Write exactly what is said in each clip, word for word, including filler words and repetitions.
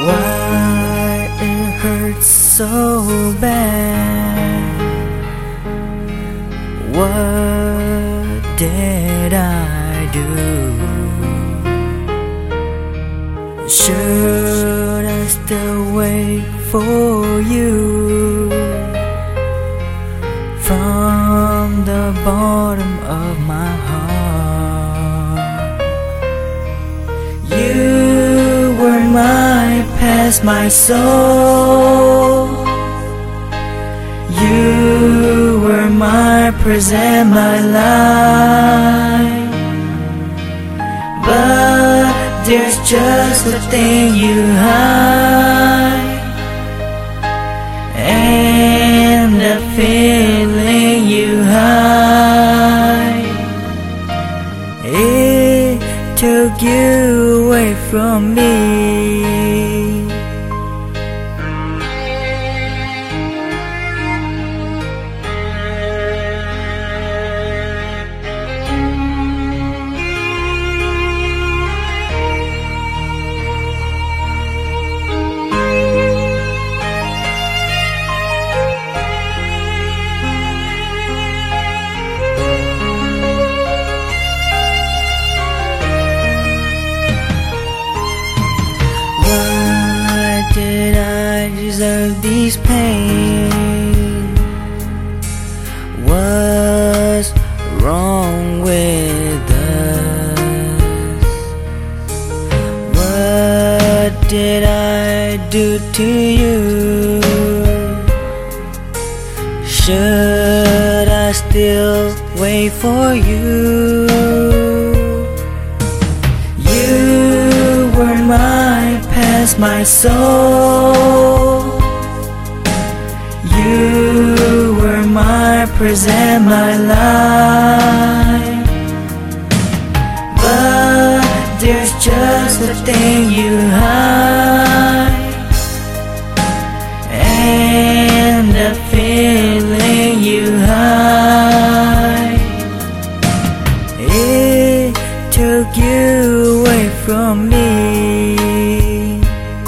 Why it hurts so bad? What did I do? Should I still wait for you? From the bottom of my heart, you were my past, my soul. You were my present, my life. But there's just a thing you hide, and the feeling you hide. It took you away from me. Why did I deserve these pain? What's wrong with us? What did I do to you? Should I still wait for you? You were my past, my soul. You were my present, my life. But there's just a thing you hide, and the feeling you hide. It took you away from me.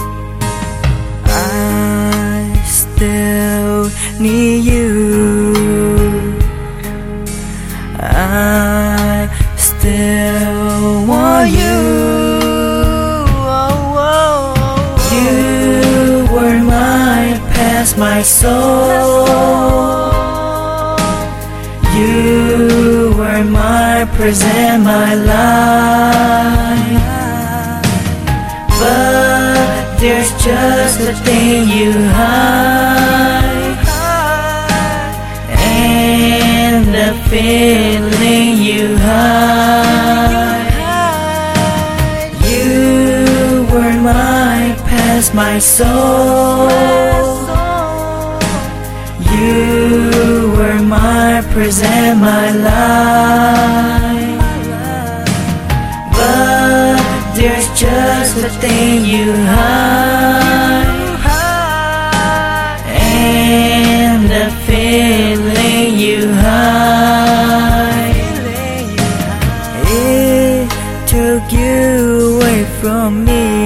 I still need you. I still want you. Oh, oh, oh. You were my past, my soul. You were my present, my life. But there's just a thing you hide, and the feeling you hide. You were my past, my soul. You were my present, my life. But there's just a thing you hide, and the feeling you hide. It took you away from me.